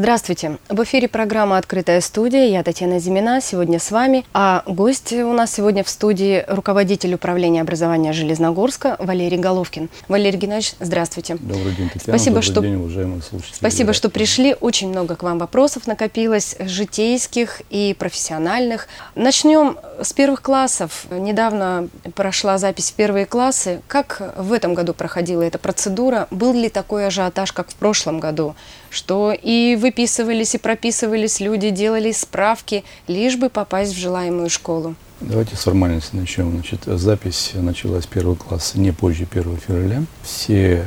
Здравствуйте! В эфире программа «Открытая студия». Я Татьяна Зимина. Сегодня с вами. А гость у нас сегодня в студии руководитель управления образования Железногорска Валерий Головкин. Валерий Геннадьевич, здравствуйте. Добрый день, Татьяна. Добрый день, уважаемые слушатели. Спасибо, что пришли. Очень много к вам вопросов накопилось, житейских и профессиональных. Начнем с первых классов. Недавно прошла запись в первые классы. Как в этом году проходила эта процедура? Был ли такой ажиотаж, как в прошлом году? Что и выписывались, и прописывались люди, делали справки, лишь бы попасть в желаемую школу. Давайте с формальности начнем. Значит, запись началась первого класса не позже 1 февраля. Все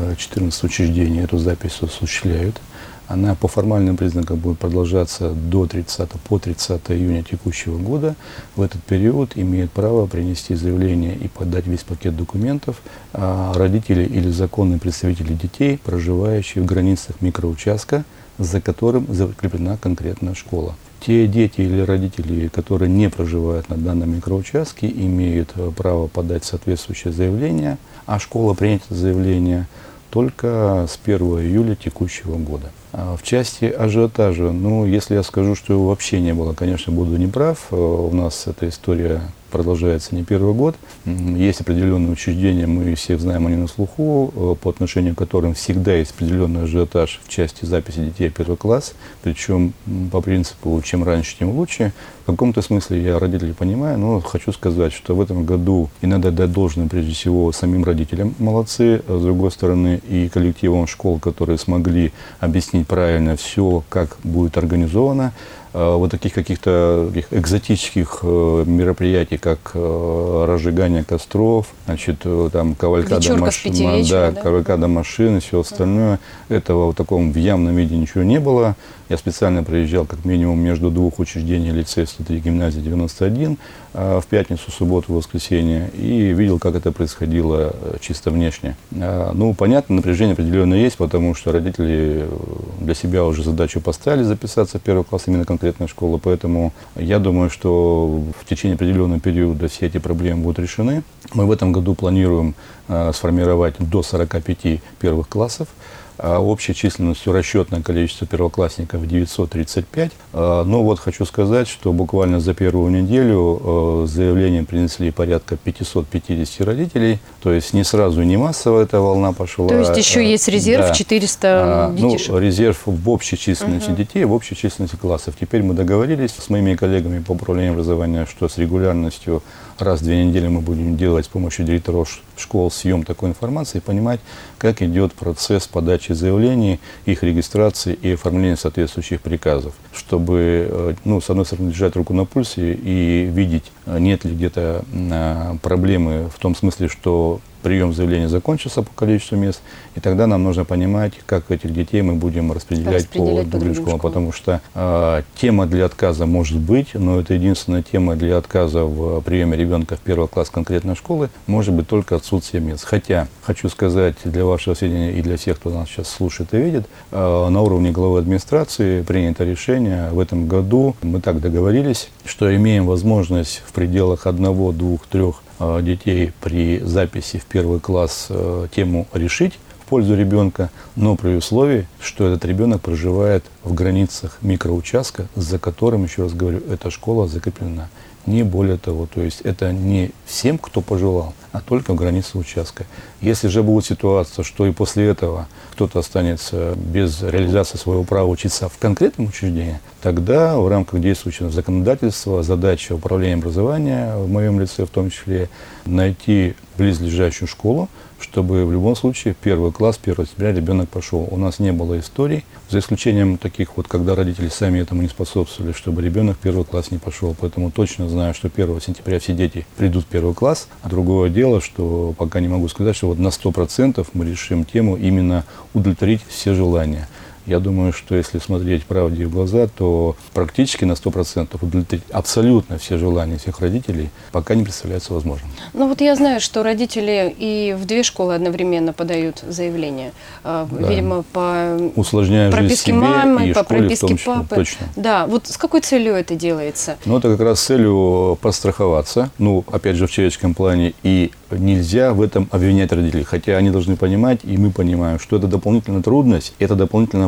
14 учреждений эту запись осуществляют. Она по формальным признакам будет продолжаться по 30 июня текущего года. В этот период имеют право принести заявление и подать весь пакет документов родители или законные представители детей, проживающие в границах микроучастка, за которым закреплена конкретная школа. Те дети или родители, которые не проживают на данном микроучастке, имеют право подать соответствующее заявление, а школа принять это заявление только с 1 июля текущего года. В части ажиотажа, если я скажу, что его вообще не было, конечно, буду неправ. У нас эта история продолжается не первый год. Есть определенные учреждения, мы всех знаем, они на слуху, по отношению к которым всегда есть определенный ажиотаж в части записи детей в первый класс. Причем по принципу, чем раньше, тем лучше. В каком-то смысле я родителей понимаю, но хочу сказать, что в этом году и надо дать должное прежде всего самим родителям, молодцы, а с другой стороны и коллективам школ, которые смогли объяснить правильно все, как будет организовано. Вот таких каких-то экзотических мероприятий, как разжигание костров, значит, там кавалькада машин, кавалькада машин и все остальное. Этого в таком в явном виде ничего не было. Я специально проезжал как минимум между двух учреждений, лицей 103, гимназия 91, в пятницу, субботу, воскресенье, и видел, как это происходило чисто внешне. Понятно, напряжение определенно есть, потому что родители для себя уже задачу поставили записаться в первый класс именно конкретной школы, поэтому я думаю, что в течение определенного периода все эти проблемы будут решены. Мы в этом году планируем сформировать до 45 первых классов. Общей численностью расчетное количество первоклассников 935. Но хочу сказать, что буквально за первую неделю заявление принесли порядка 550 родителей. То есть не сразу, не массово эта волна пошла. То есть еще есть резерв 400 детишек? Резерв в общей численности детей, в общей численности классов. Теперь мы договорились с моими коллегами по управлению образования, что с регулярностью раз в 2 недели мы будем делать с помощью директоров школ съем такой информации и понимать, как идет процесс подачи заявлений, их регистрации и оформления соответствующих приказов, чтобы, с одной стороны, держать руку на пульсе и видеть, нет ли где-то проблемы в том смысле, что прием заявления закончился по количеству мест, и тогда нам нужно понимать, как этих детей мы будем распределять по другим школам, потому что тема для отказа может быть, но это единственная тема для отказа в приеме ребенка в первый класс конкретной школы, может быть только отсутствие мест. Хотя, хочу сказать для вашего сведения и для всех, кто нас сейчас слушает и видит, на уровне главы администрации принято решение в этом году, мы так договорились, что имеем возможность в пределах 1, 2, 3 детей при записи в первый класс тему решить в пользу ребенка, но при условии, что этот ребенок проживает в границах микроучастка, за которым, еще раз говорю, эта школа закреплена. Не более того, то есть это не всем, кто пожелал, а только в границах участка. Если же будет ситуация, что и после этого кто-то останется без реализации своего права учиться в конкретном учреждении, тогда в рамках действующего законодательства задача управления образования, в моем лице в том числе, найти близлежащую школу, чтобы в любом случае в первый класс 1 сентября ребенок пошел. У нас не было историй, за исключением таких когда родители сами этому не способствовали, чтобы ребенок в первый класс не пошел. Поэтому точно знаю, что 1 сентября все дети придут в первый класс. А другое дело, что пока не могу сказать, что на 100% мы решим тему именно удовлетворить все желания. Я думаю, что если смотреть правде в глаза, то практически на 100% удовлетворить абсолютно все желания всех родителей пока не представляется возможным. Я знаю, что родители и в 2 школы одновременно подают заявление. Да. Видимо, по прописке мамы, по прописке папы. Точно. Да, с какой целью это делается? Это как раз с целью подстраховаться, опять же, в человеческом плане, и нельзя в этом обвинять родителей. Хотя они должны понимать, и мы понимаем, что это дополнительная трудность, это дополнительная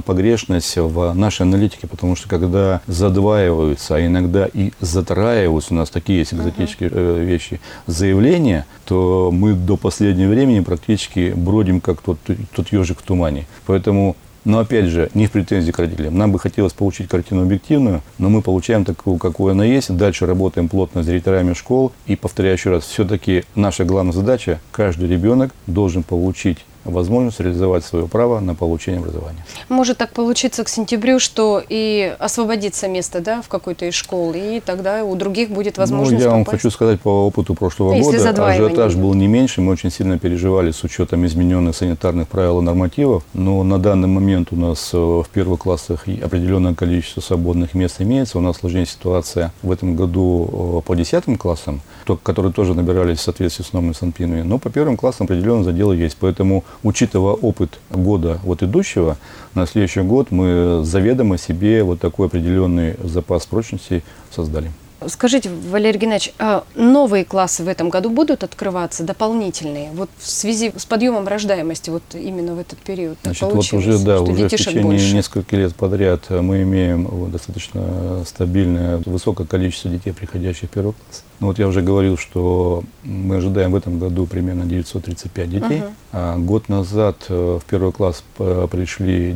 погрешность в нашей аналитике, потому что когда задваиваются, а иногда и затраиваются, у нас такие есть экзотические вещи, заявления, то мы до последнего времени практически бродим, как тот ежик в тумане. Поэтому, но опять же, не в претензии к родителям. Нам бы хотелось получить картину объективную, но мы получаем такую, какую она есть. Дальше работаем плотно с директорами школ. И повторяю еще раз, все-таки наша главная задача, каждый ребенок должен получить возможность реализовать свое право на получение образования. Может так получиться к сентябрю, что и освободится место, да, в какой-то из школ, и тогда у других будет возможность я вам попасть. хочу сказать по опыту прошлого года, ажиотаж был не меньше, мы очень сильно переживали с учетом измененных санитарных правил и нормативов, но на данный момент у нас в первых классах определенное количество свободных мест имеется, у нас сложнее ситуация в этом году по 10 классам, которые тоже набирались в соответствии с новыми санпинами, но по первым классам определенные заделы есть, поэтому учитывая опыт года вот идущего, на следующий год мы заведомо себе вот такой определенный запас прочности создали. Скажите, Валерий Геннадьевич, а новые классы в этом году будут открываться, дополнительные, вот в связи с подъемом рождаемости, вот именно в этот период? Значит, вот уже в течение нескольких лет подряд мы имеем достаточно стабильное, высокое количество детей, приходящих в первый класс. Ну, вот я уже говорил, что мы ожидаем в этом году примерно 935 детей. А год назад в первый класс пришли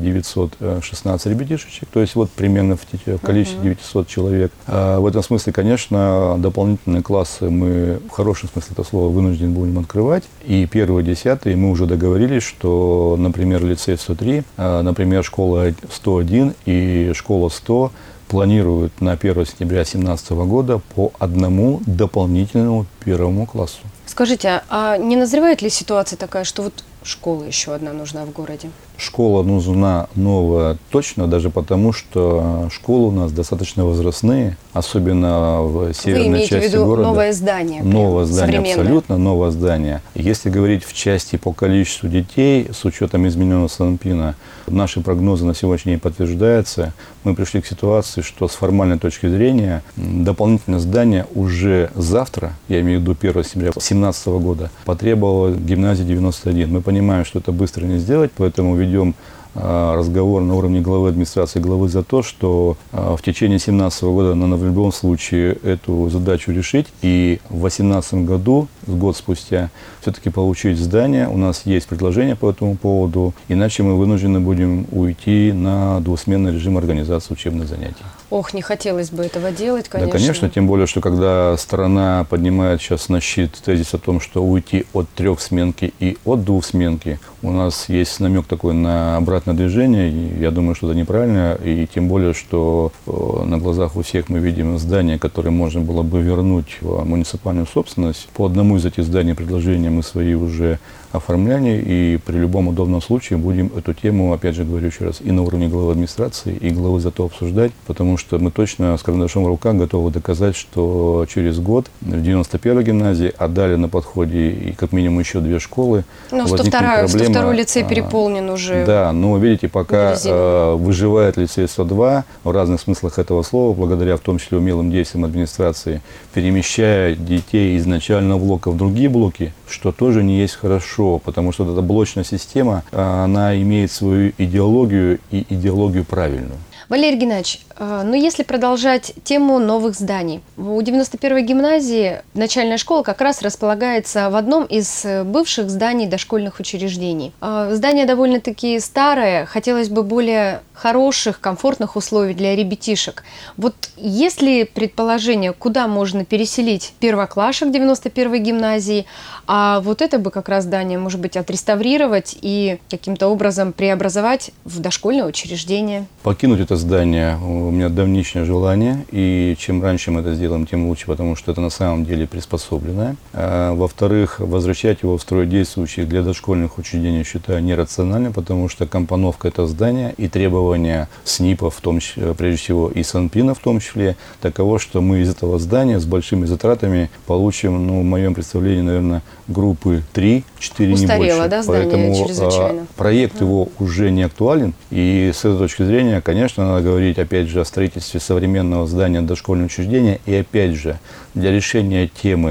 916 ребятишечек, то есть вот примерно в количестве 900 человек. В этом смысле, конечно, дополнительные классы мы в хорошем смысле этого слова вынуждены будем открывать. И первые, десятые мы уже договорились, что, например, лицей 103, например, школа 101 и школа 100 планируют на 1 сентября 2017 года по одному дополнительному первому классу. Скажите, а не назревает ли ситуация такая, что вот школа еще одна нужна в городе? Школа нужна новая точно, даже потому, что школы у нас достаточно возрастные, особенно в северной части города. Вы имеете в виду новое здание? Новое здание, абсолютно новое здание. Если говорить в части по количеству детей, с учетом измененного санпина, наши прогнозы на сегодняшний день подтверждаются. Мы пришли к ситуации, что с формальной точки зрения дополнительное здание уже завтра, я имею в виду 1 сентября 2017 года, потребовала гимназия 91. Мы понимаем, что это быстро не сделать, поэтому ведем разговор на уровне главы администрации, главы за то, что в течение 2017 года надо в любом случае эту задачу решить. И в 2018 году, год спустя, все-таки получить здание. У нас есть предложение по этому поводу. Иначе мы вынуждены будем уйти на двусменный режим организации учебных занятий. Ох, не хотелось бы этого делать, конечно. Да, конечно, тем более, что когда страна поднимает сейчас на щит тезис о том, что уйти от трехсменки и от двухсменки, у нас есть намек такой на обратное движение, и я думаю, что это неправильно, и тем более, что на глазах у всех мы видим здания, которые можно было бы вернуть в муниципальную собственность. По одному из этих зданий предложения мы свои уже оформляли, и при любом удобном случае будем эту тему, опять же говорю еще раз, и на уровне главы администрации, и главы зато обсуждать, потому что мы точно с карандашом в руках готовы доказать, что через год в 91-й гимназии, а далее на подходе и как минимум еще 2 школы, возникнет проблема. 102-й лицей переполнен уже. Да, но видите, пока выживает лицей 102, в разных смыслах этого слова, благодаря в том числе умелым действиям администрации, перемещая детей из начального блока в другие блоки, что тоже не есть хорошо, потому что эта блочная система, она имеет свою идеологию и идеологию правильную. Валерий Геннадьевич, ну если продолжать тему новых зданий. У 91-й гимназии начальная школа как раз располагается в одном из бывших зданий дошкольных учреждений. Здание довольно-таки старое, хотелось бы более хороших, комфортных условий для ребятишек. Вот есть ли предположение, куда можно переселить первоклашек 91-й гимназии, а вот это бы как раз здание, может быть, отреставрировать и каким-то образом преобразовать в дошкольное учреждение? Покинуть это здание у меня давнишнее желание, и чем раньше мы это сделаем, тем лучше, потому что это на самом деле приспособленное. Во-вторых, возвращать его в строй действующих для дошкольных учреждений считаю нерациональным, потому что компоновка этого здания и требования СНИПа, в том числе, прежде всего, и СанПина в том числе, таково, что мы из этого здания с большими затратами получим, ну, в моем представлении, наверное, группы 3-4, не больше. Да, здание поэтому проект его уже не актуален, и с этой точки зрения, конечно, надо говорить, опять же, о строительстве современного здания дошкольного учреждения, и опять же, для решения темы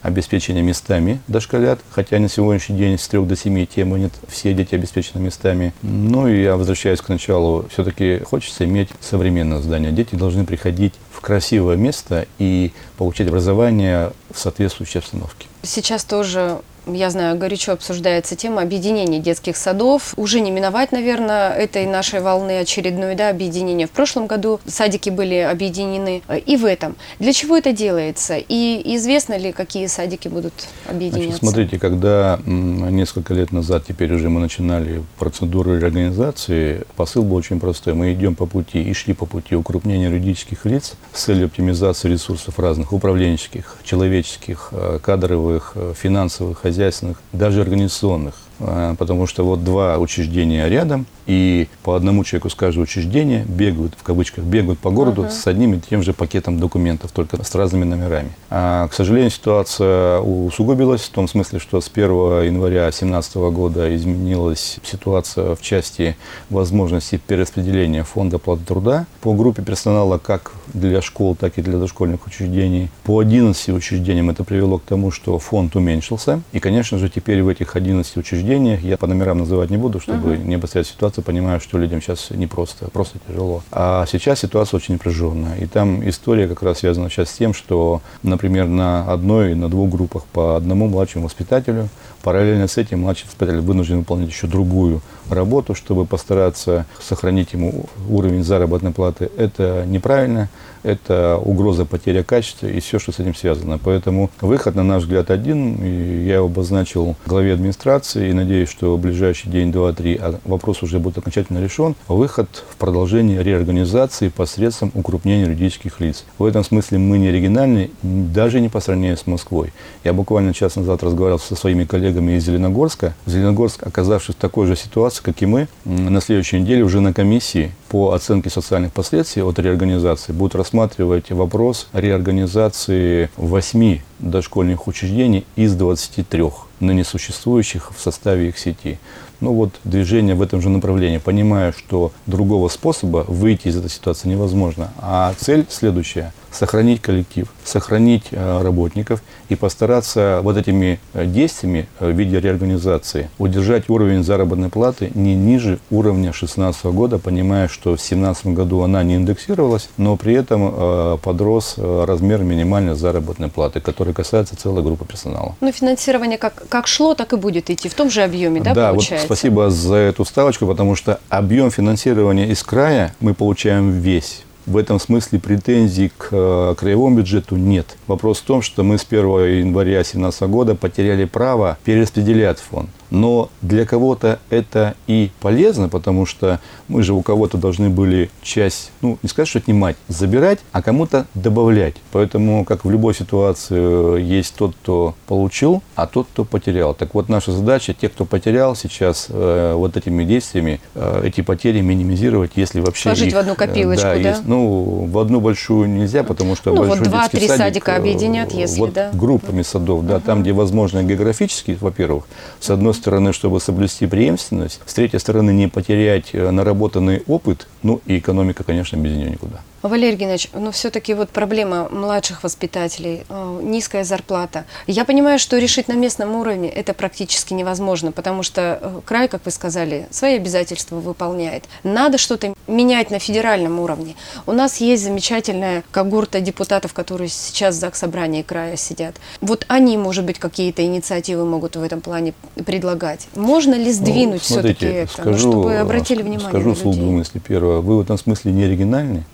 обеспечения местами дошколят, хотя на сегодняшний день с 3 до 7 темы нет, все дети обеспечены местами. Ну и я возвращаюсь к началу, все-таки хочется иметь современное здание. Дети должны приходить в красивое место и получать образование в соответствующей обстановке. Сейчас тоже, я знаю, горячо обсуждается тема объединения детских садов. Уже не миновать, наверное, этой нашей волны очередной, да, объединения. В прошлом году садики были объединены и в этом. Для чего это делается? И известно ли, какие садики будут объединяться? Значит, смотрите, когда несколько лет назад, теперь уже мы начинали процедуру реорганизации, посыл был очень простой. Мы идем по пути и шли по пути укрупнения юридических лиц с целью оптимизации ресурсов разных, управленческих, человеческих, кадровых, финансовых, хозяйственных, даже организационных. Потому что вот два учреждения рядом, и по одному человеку с каждого учреждения бегают, в кавычках, бегают по городу с одним и тем же пакетом документов, только с разными номерами. К сожалению, ситуация усугубилась в том смысле, что с 1 января 2017 года изменилась ситуация в части возможности перераспределения фонда оплаты труда по группе персонала как для школ, так и для дошкольных учреждений. По 11 учреждениям это привело к тому, что фонд уменьшился. И, конечно же, теперь в этих 11 учреждениях, я по номерам называть не буду, чтобы не обострять ситуацию, понимаю, что людям сейчас непросто, просто тяжело. А сейчас ситуация очень напряженная. И там история как раз связана сейчас с тем, что, например, на одной, на двух группах по одному младшему воспитателю, параллельно с этим младший воспитатель вынужден выполнять еще другую работу, чтобы постараться сохранить ему уровень заработной платы. Это неправильно, это угроза потери качества и все, что с этим связано. Поэтому выход, на наш взгляд, один. И я его обозначил главе администрации и надеюсь, что в ближайший день, два, три вопрос уже будет окончательно решен. Выход в продолжение реорганизации посредством укрупнения юридических лиц. В этом смысле мы не оригинальны, даже не по сравнению с Москвой. Я буквально час назад разговаривал со своими коллегами из Зеленогорска. Зеленогорск, оказавшись в такой же ситуации, как и мы, на следующей неделе уже на комиссии по оценке социальных последствий от реорганизации будут рассматривать вопрос реорганизации 8 дошкольных учреждений из 23 ныне существующих в составе их сети. Ну вот движение в этом же направлении, понимая, что другого способа выйти из этой ситуации невозможно. А цель следующая – сохранить коллектив, сохранить работников и постараться вот этими действиями в виде реорганизации удержать уровень заработной платы не ниже уровня 2016 года, понимая, что в 2017 году она не индексировалась, но при этом подрос размер минимальной заработной платы, который касается целой группы персонала. Ну, финансирование как шло, так и будет идти в том же объеме, да, получается? Вот спасибо за эту вставочку, потому что объем финансирования из края мы получаем весь. В этом смысле претензий к краевому бюджету нет. Вопрос в том, что мы с 1 января 2017 года потеряли право перераспределять фонд. Но для кого-то это и полезно, потому что мы же у кого-то должны были часть, ну, не сказать, что отнимать, забирать, а кому-то добавлять. Поэтому, как в любой ситуации, есть тот, кто получил, а тот, кто потерял. Так вот, наша задача, те, кто потерял, сейчас вот этими действиями эти потери минимизировать, если вообще сложить их в одну копилочку, да? Есть, ну, в одну большую нельзя, потому что большой вот детский 2-3 садик, садика объединят, если, вот да? Группами садов, да, там, где возможно географически, во-первых, с одной стороны, чтобы соблюсти преемственность, с третьей стороны, не потерять наработанный опыт, ну и экономика, конечно, без нее никуда. Валерий Геннадьевич, но все-таки вот проблема младших воспитателей, низкая зарплата. Я понимаю, что решить на местном уровне это практически невозможно, потому что край, как вы сказали, свои обязательства выполняет. Надо что-то менять на федеральном уровне. У нас есть замечательная когорта депутатов, которые сейчас в Заксобрании края сидят. Вот они, может быть, какие-то инициативы могут в этом плане предлагать. Можно ли сдвинуть все-таки это, чтобы обратили внимание на людей? Скажу вслух две мысли. Первое, вы в этом смысле не оригинальны.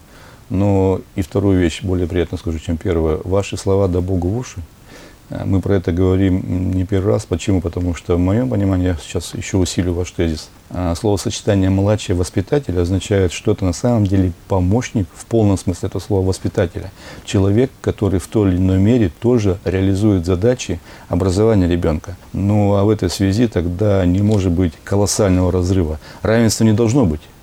Но и вторую вещь, более приятно скажу, чем первое. Ваши слова да Богу в уши. Мы про это говорим не первый раз. Почему? Потому что в моем понимании, я сейчас еще усилю ваш тезис, словосочетание «младший воспитатель» означает, что это на самом деле помощник в полном смысле этого слова воспитателя. Человек, который в той или иной мере тоже реализует задачи образования ребенка. Ну а в этой связи тогда не может быть колоссального разрыва. Равенства не должно быть.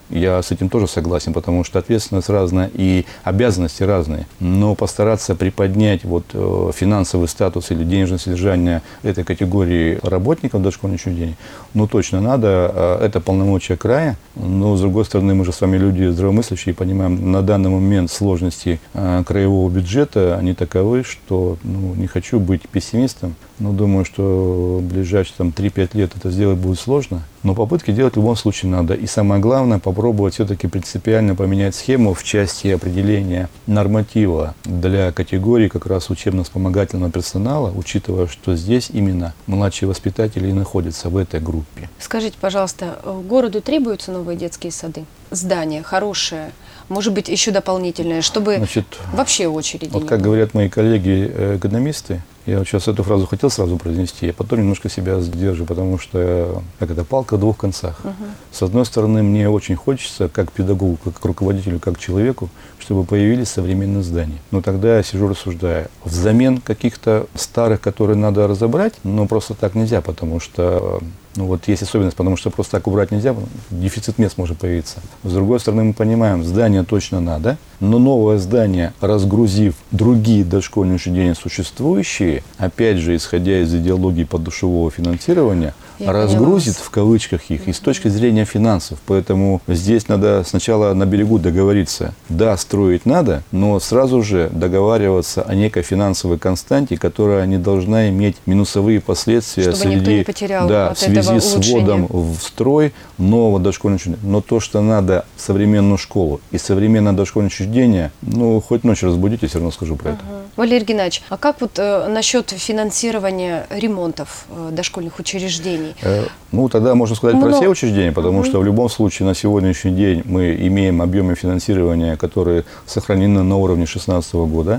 Я с этим тоже согласен, потому что ответственность разная и обязанности разные. Но постараться приподнять вот финансовый статус или денежное содержание этой категории работников дошкольных учреждений, ну, точно надо. Это полномочия края. Но, с другой стороны, мы же с вами люди здравомыслящие и понимаем, на данный момент сложности краевого бюджета, они таковы, что не хочу быть пессимистом, но думаю, что в ближайшие 3-5 лет это сделать будет сложно. Но попытки делать в любом случае надо. И самое главное, попробовать все-таки принципиально поменять схему в части определения норматива для категории как раз учебно-вспомогательного персонала, учитывая, что здесь именно младшие воспитатели и находятся в этой группе. Скажите, пожалуйста, городу требуются новые детские сады? Здания хорошие, может быть, еще дополнительные, чтобы вообще очереди вот не как было? говорят мои коллеги-экономисты, я вот сейчас эту фразу хотел сразу произнести, а потом немножко себя сдержу, потому что это палка в двух концах. С одной стороны, мне очень хочется, как педагогу, как руководителю, как человеку, чтобы появились современные здания. Но тогда я сижу, рассуждаю. Взамен каких-то старых, которые надо разобрать, просто так нельзя, потому что есть особенность, потому что просто так убрать нельзя, дефицит мест может появиться. С другой стороны, мы понимаем, здание точно надо, но новое здание, разгрузив другие дошкольные учреждения существующие, опять же, исходя из идеологии подушевого финансирования, разгрузит в кавычках их и с точки зрения финансов. Поэтому здесь надо сначала на берегу договориться. Да, строить надо, но сразу же договариваться о некой финансовой константе, которая не должна иметь минусовые последствия чтобы никто не потерял от в связи с вводом в строй нового дошкольного учреждения. Но то, что надо современную школу и современное дошкольное учреждение, хоть ночью разбудите, все равно скажу про это. Валерий Геннадьевич, а как насчет финансирования ремонтов дошкольных учреждений? Тогда можно сказать про все учреждения, потому что в любом случае на сегодняшний день мы имеем объемы финансирования, которые сохранены на уровне 2016 года.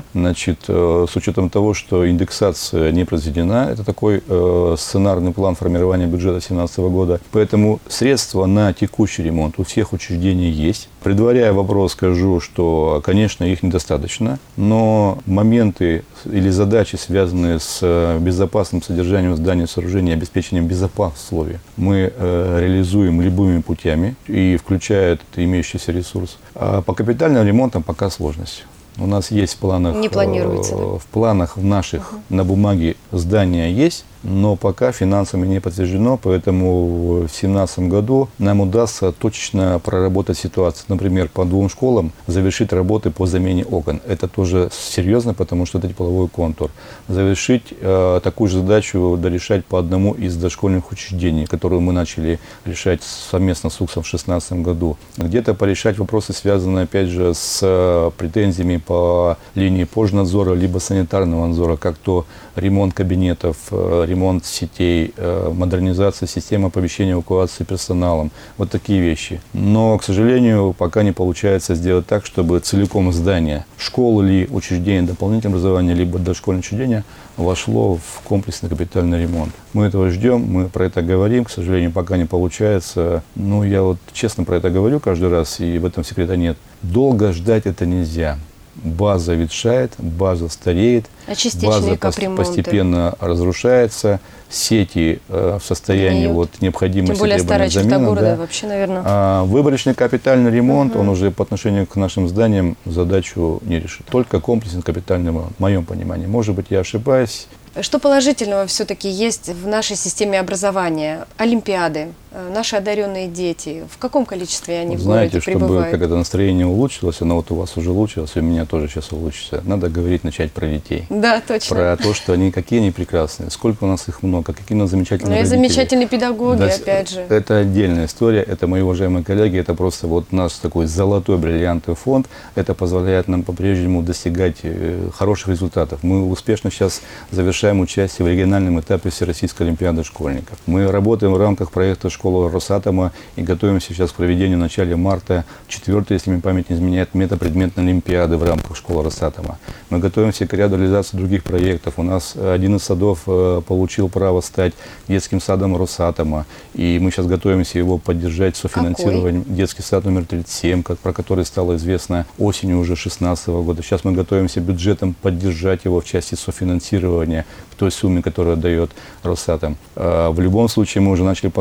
С учетом того, что индексация не произведена, это такой сценарный план формирования бюджета 2017 года. Поэтому средства на текущий ремонт у всех учреждений есть. Предваряя вопрос, скажу, что, конечно, их недостаточно, но моменты или задачи, связанные с безопасным содержанием зданий, сооружений, обеспечением безопасных условий, мы реализуем любыми путями и включая этот имеющийся ресурс. А по капитальным ремонтам пока сложность. У нас есть в планах, не планируется, да? В планах наших на бумаге здания есть, но пока финансами не подтверждено, поэтому в 2017 году нам удастся точечно проработать ситуацию. Например, по 2 школам завершить работы по замене окон. Это тоже серьезно, потому что это тепловой контур. Завершить такую же задачу дорешать по одному из дошкольных учреждений, которую мы начали решать совместно с УКСом в 2016 году. Где-то порешать вопросы, связанные, опять же, с претензиями по линии пожнадзора, либо санитарного надзора, как то ремонт кабинетов, ремонт сетей, модернизация системы оповещения эвакуации персоналом. Вот такие вещи. Но, к сожалению, пока не получается сделать так, чтобы целиком здание, школы или учреждения дополнительного образования, либо дошкольное учреждение вошло в комплексный капитальный ремонт. Мы этого ждем, мы про это говорим. К сожалению, пока не получается. Я честно про это говорю каждый раз, и в этом секрета нет. Долго ждать это нельзя. База ветшает, база стареет, база постепенно разрушается, сети в состоянии необходимости. Тем более старая черта города вообще, наверное. Выборочный капитальный ремонт, он уже по отношению к нашим зданиям задачу не решит. Только комплексный капитальный ремонт, в моем понимании. Может быть, я ошибаюсь. Что положительного все-таки есть в нашей системе образования? Олимпиады, наши одаренные дети, в каком количестве они в городе пребывают? Чтобы настроение улучшилось, оно у вас уже улучшилось, у меня тоже сейчас улучшится. Надо начать про детей. Да, точно. Про то, что какие они прекрасные, сколько у нас их много, какие у нас замечательные родители. Замечательные педагоги, опять же. Это отдельная история, это мои уважаемые коллеги, это просто наш такой золотой бриллиантовый фонд. Это позволяет нам по-прежнему достигать хороших результатов. Мы успешно сейчас завершаем участие в региональном этапе Всероссийской олимпиады школьников. Мы работаем в рамках проекта «Школа Росатома» и готовимся сейчас к проведению в начале марта 4-й, если мне память не изменяет, метапредметной олимпиады в рамках «Школы Росатома». Мы готовимся к ряду реализации других проектов. У нас один из садов получил право стать детским садом Росатома, и мы сейчас готовимся его поддержать софинансированием. Детский сад номер 37, про который стало известно осенью уже 2016 года. Сейчас мы готовимся бюджетом поддержать его в части софинансирования в той сумме, которую дает Росатом. В любом случае мы уже начали подготовку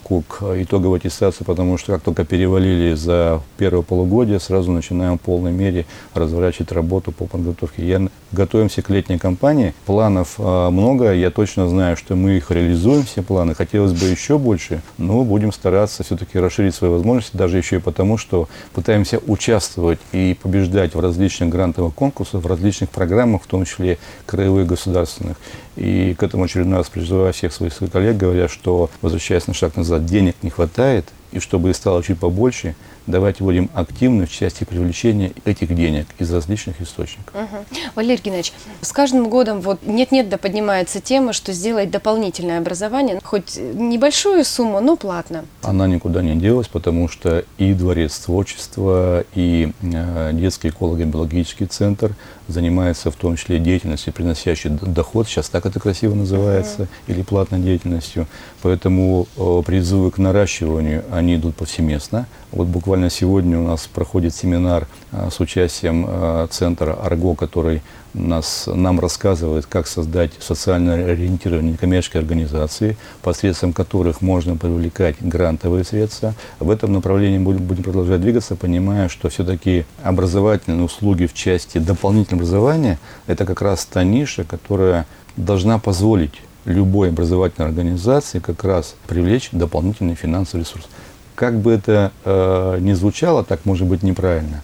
подготовку к итоговой аттестации, потому что как только перевалили за первое полугодие, сразу начинаем в полной мере разворачивать работу по подготовке. Готовимся к летней кампании. Планов много. Я точно знаю, что мы их реализуем, все планы. Хотелось бы еще больше, но будем стараться все-таки расширить свои возможности, даже еще и потому, что пытаемся участвовать и побеждать в различных грантовых конкурсах, в различных программах, в том числе краевых, государственных. И к этому очередной раз призываю всех своих коллег, говоря, что, возвращаясь на шаг назад, денег не хватает, и чтобы их стало чуть побольше, давайте будем активны в части привлечения этих денег из различных источников. Валерий Геннадьевич, с каждым годом нет-нет, да поднимается тема, что сделать дополнительное образование, хоть небольшую сумму, но платно. Она никуда не делась, потому что и Дворец творчества, и детский эколого-биологический центр занимается в том числе деятельностью, приносящей доход, сейчас так это красиво называется, или платной деятельностью. Поэтому призывы к наращиванию, они идут повсеместно. Вот буквально сегодня у нас проходит семинар с участием центра «Арго», который нам рассказывает, как создать социально ориентированные некоммерческие организации, посредством которых можно привлекать грантовые средства. В этом направлении будем продолжать двигаться, понимая, что все-таки образовательные услуги в части дополнительного образования – это как раз та ниша, которая должна позволить любой образовательной организации как раз привлечь дополнительный финансовый ресурс. Как бы это ни звучало, так может быть неправильно.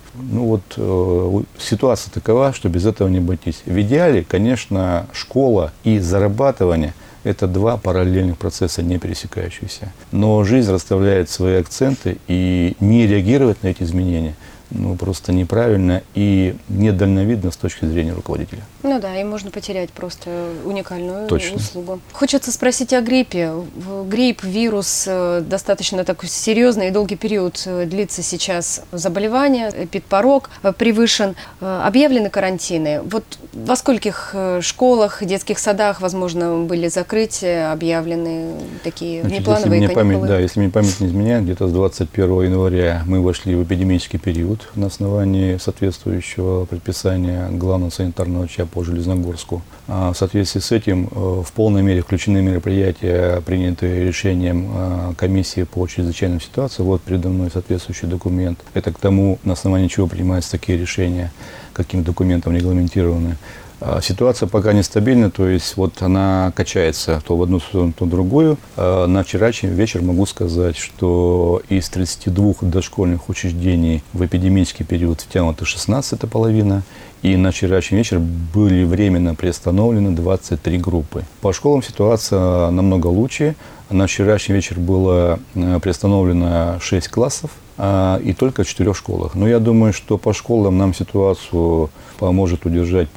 Ситуация такова, что без этого не обойтись. В идеале, конечно, школа и зарабатывание – это два параллельных процесса, не пересекающиеся. Но жизнь расставляет свои акценты, и не реагировать на эти изменения просто неправильно и недальновидно с точки зрения руководителя. И можно потерять просто уникальную услугу. Хочется спросить о гриппе. Грипп, вирус, достаточно такой серьезный и долгий период длится сейчас заболевание, эпидпорог превышен, объявлены карантины. Во скольких школах, детских садах, возможно, были закрытия, объявлены такие внеплановые каникулы? Если мне память не изменяет, где-то с 21 января мы вошли в эпидемический период на основании соответствующего предписания главного санитарного врача по Железногорску. В соответствии с этим в полной мере включены мероприятия, принятые решением комиссии по чрезвычайным ситуациям. Вот передо мной соответствующий документ. Это к тому, на основании чего принимаются такие решения, каким документом регламентированы. Ситуация пока нестабильна, то есть она качается то в одну сторону, то в другую. На вчерашний вечер могу сказать, что из 32 дошкольных учреждений в эпидемический период втянуто 16, это половина. И на вчерашний вечер были временно приостановлены 23 группы. По школам ситуация намного лучше. На вчерашний вечер было приостановлено 6 классов и только в 4 школах. Но я думаю, что по школам нам ситуацию помогут удержать,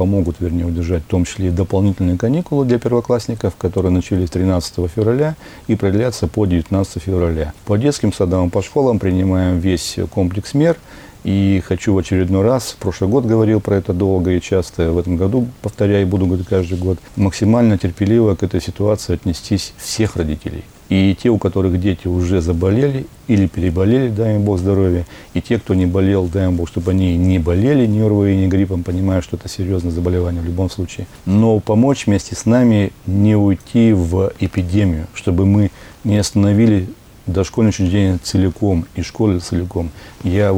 в том числе и дополнительные каникулы для первоклассников, которые начались 13 февраля и продлятся по 19 февраля. По детским садам, по школам принимаем весь комплекс мер. И хочу в очередной раз, в прошлый год говорил про это долго и часто, в этом году, повторяю, буду говорить каждый год, максимально терпеливо к этой ситуации отнестись всех родителей. И те, у которых дети уже заболели или переболели, дай им Бог здоровья, и те, кто не болел, дай им Бог, чтобы они не болели ни ОРВИ, ни гриппом, понимая, что это серьезное заболевание в любом случае. Но помочь вместе с нами не уйти в эпидемию, чтобы мы не остановили дошкольное учреждение целиком и школы целиком. Я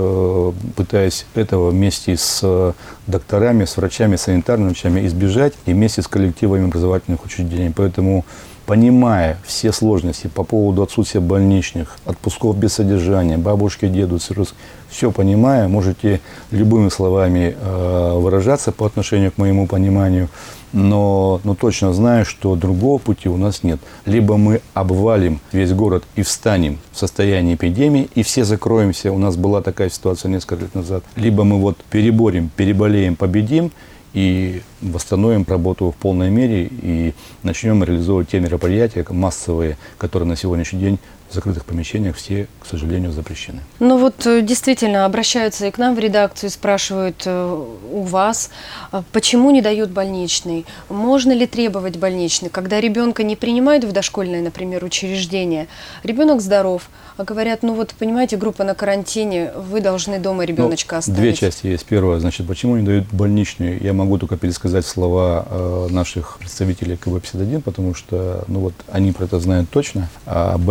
пытаюсь этого вместе с докторами, с врачами, санитарными врачами избежать и вместе с коллективами образовательных учреждений. Поэтому, понимая все сложности по поводу отсутствия больничных, отпусков без содержания, бабушки, деду, цирроз, все понимая, можете любыми словами выражаться по отношению к моему пониманию, но точно знаю, что другого пути у нас нет. Либо мы обвалим весь город и встанем в состоянии эпидемии, и все закроемся, у нас была такая ситуация несколько лет назад, либо мы переборем, переболеем, победим, и восстановим работу в полной мере и начнем реализовывать те мероприятия массовые, которые на сегодняшний день в закрытых помещениях все, к сожалению, запрещены. Действительно обращаются и к нам в редакцию, спрашивают у вас, почему не дают больничный, можно ли требовать больничный, когда ребенка не принимают в дошкольное, например, учреждение, ребенок здоров, а говорят, понимаете, группа на карантине, вы должны дома ребеночка оставить. Две части есть. Первое, почему не дают больничный? Я могу только пересказать слова наших представителей КБ-51, потому что, они про это знают точно. А больничный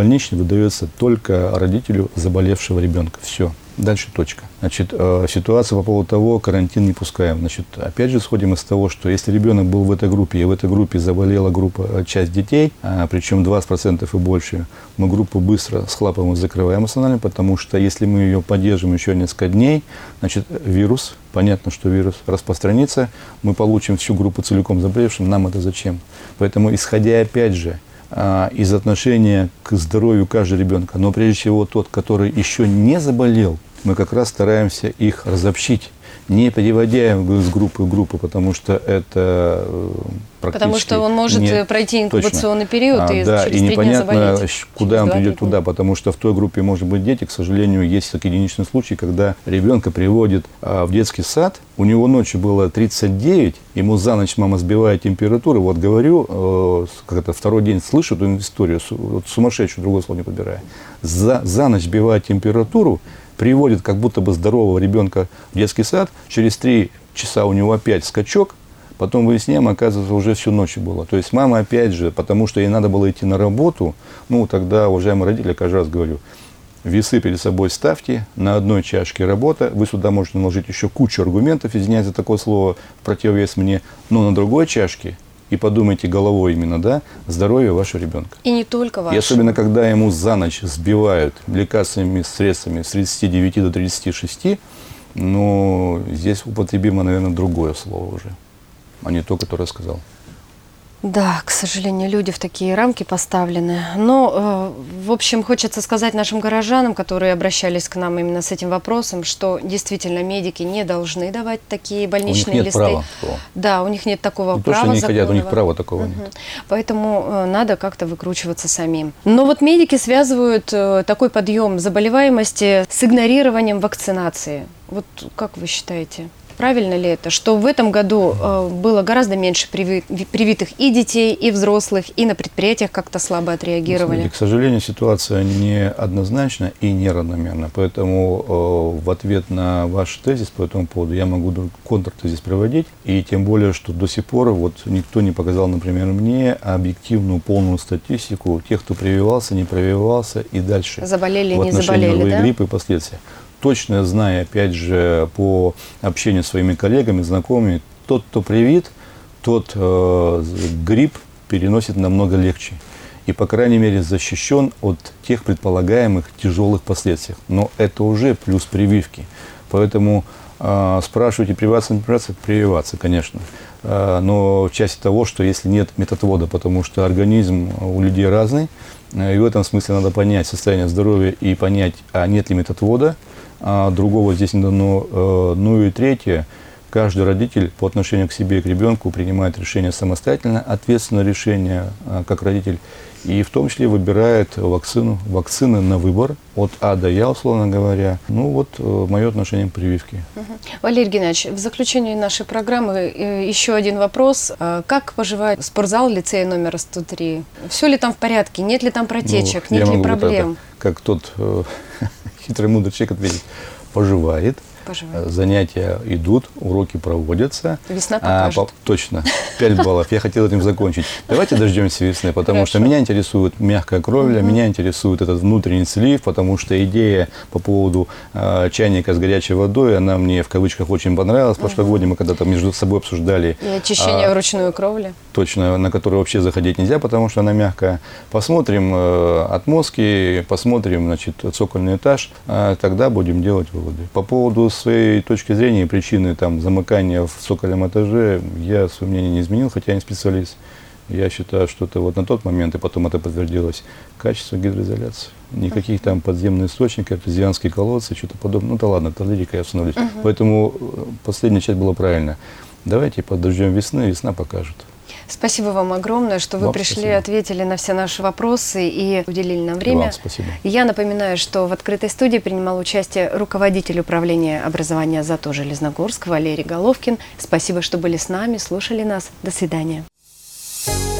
выдается только родителю заболевшего ребенка. Все. Дальше точка. Значит, ситуация по поводу того, карантин не пускаем. Значит, опять же, исходим из того, что если ребенок был в этой группе, и в этой группе заболела часть детей, причем 20% и больше, мы группу быстро схлапываем и закрываем эмоционально, потому что если мы ее поддержим еще несколько дней, значит, вирус, понятно, что вирус распространится, мы получим всю группу целиком заболевшим, нам это зачем? Поэтому, исходя опять же из отношения к здоровью каждого ребенка, но прежде всего тот, который еще не заболел, мы как раз стараемся их разобщить, не переводя из группы в группу, потому что это практически... Потому что он может пройти инкубационный период и да, через и 3 дня заболеть. непонятно, куда он придет туда, потому что в той группе может быть дети. К сожалению, есть такие единичные случаи, когда ребенка приводят в детский сад, у него ночью было 39, ему за ночь мама сбивает температуру. Вот говорю, как-то второй день слышу эту историю, вот сумасшедшую, другое слово не подбираю. За ночь сбивает температуру, приводит как будто бы здорового ребенка в детский сад, через 3 часа у него опять скачок, потом выясняем, оказывается, уже всю ночь было. То есть мама опять же, потому что ей надо было идти на работу, ну тогда, уважаемые родители, каждый раз говорю, весы перед собой ставьте, на одной чашке работа, вы сюда можете наложить еще кучу аргументов, извиняюсь за такое слово, в противовес мне, но на другой чашке, и подумайте головой именно, да, здоровье вашего ребенка. И не только вашего. И особенно, когда ему за ночь сбивают лекарственными средствами с 39 до 36, ну, здесь употребимо, наверное, другое слово уже, а не то, которое сказал. Да, к сожалению, люди в такие рамки поставлены. Но, в общем, хочется сказать нашим горожанам, которые обращались к нам именно с этим вопросом, что действительно медики не должны давать такие больничные листы. У них нет права. Да, у них нет такого не права. То, что они законного. хотят, у них права такого нет. Поэтому надо как-то выкручиваться самим. Но вот медики связывают такой подъем заболеваемости с игнорированием вакцинации. Вот как вы считаете? Правильно ли это, что в этом году было гораздо меньше привитых и детей, и взрослых, и на предприятиях как-то слабо отреагировали? Смотрите, к сожалению, ситуация не однозначна и неравномерна. Поэтому в ответ на ваш тезис по этому поводу я могу контртезис проводить. И тем более, что до сих пор вот никто не показал, например, мне объективную полную статистику тех, кто прививался, не прививался и дальше. Заболели, не заболели, да? Гриппа и последствия. Точно зная, опять же, по общению с своими коллегами, знакомыми, тот, кто привит, тот грипп переносит намного легче. И, по крайней мере, защищен от тех предполагаемых тяжелых последствий. Но это уже плюс прививки. Поэтому спрашивайте, прививаться, не прививаться, прививаться, конечно. Но в части того, что если нет методвода, потому что организм у людей разный, и в этом смысле надо понять состояние здоровья и понять, а нет ли методвода, другого здесь не дано. Ну и третье, каждый родитель по отношению к себе и к ребенку принимает решение самостоятельно, ответственное решение как родитель, и в том числе выбирает вакцины на выбор от А до Я, условно говоря. Ну вот мое отношение к прививке. Валерий Геннадьевич, в заключении нашей программы еще один вопрос. Как поживает спортзал лицея номер 103? Все ли там в порядке? Нет ли там протечек? Нет ли проблем? Как тот хитрый мудрый человек ответит, поживает. Занятия идут, уроки проводятся. Весна покажет. Точно. 5 баллов. Я хотел этим закончить. Давайте дождемся весны, потому что меня интересует мягкая кровля, меня интересует этот внутренний слив, потому что идея по поводу чайника с горячей водой, она мне в кавычках очень понравилась. Прошлогоднем мы когда-то между собой обсуждали. И очищение вручную кровли. Точно, на которую вообще заходить нельзя, потому что она мягкая. Посмотрим отмостки, посмотрим, значит, цокольный этаж, тогда будем делать выводы. По поводу своей точки зрения и причины там, замыкания в цокольном этаже, я свое мнение не изменил, хотя я не специалист. Я считаю, что это вот на тот момент, и потом это подтвердилось, качество гидроизоляции. Никаких там подземных источников, артезианские колодцы, что-то подобное. Ну да ладно, это лирика, я остановлюсь. Поэтому последняя часть была правильная. Давайте подождем весны, весна покажет. Спасибо вам огромное, что вы пришли, спасибо. Ответили на все наши вопросы и уделили нам время. Вам спасибо. Я напоминаю, что в открытой студии принимал участие руководитель управления образования ЗАТО Железногорск Валерий Головкин. Спасибо, что были с нами, слушали нас. До свидания.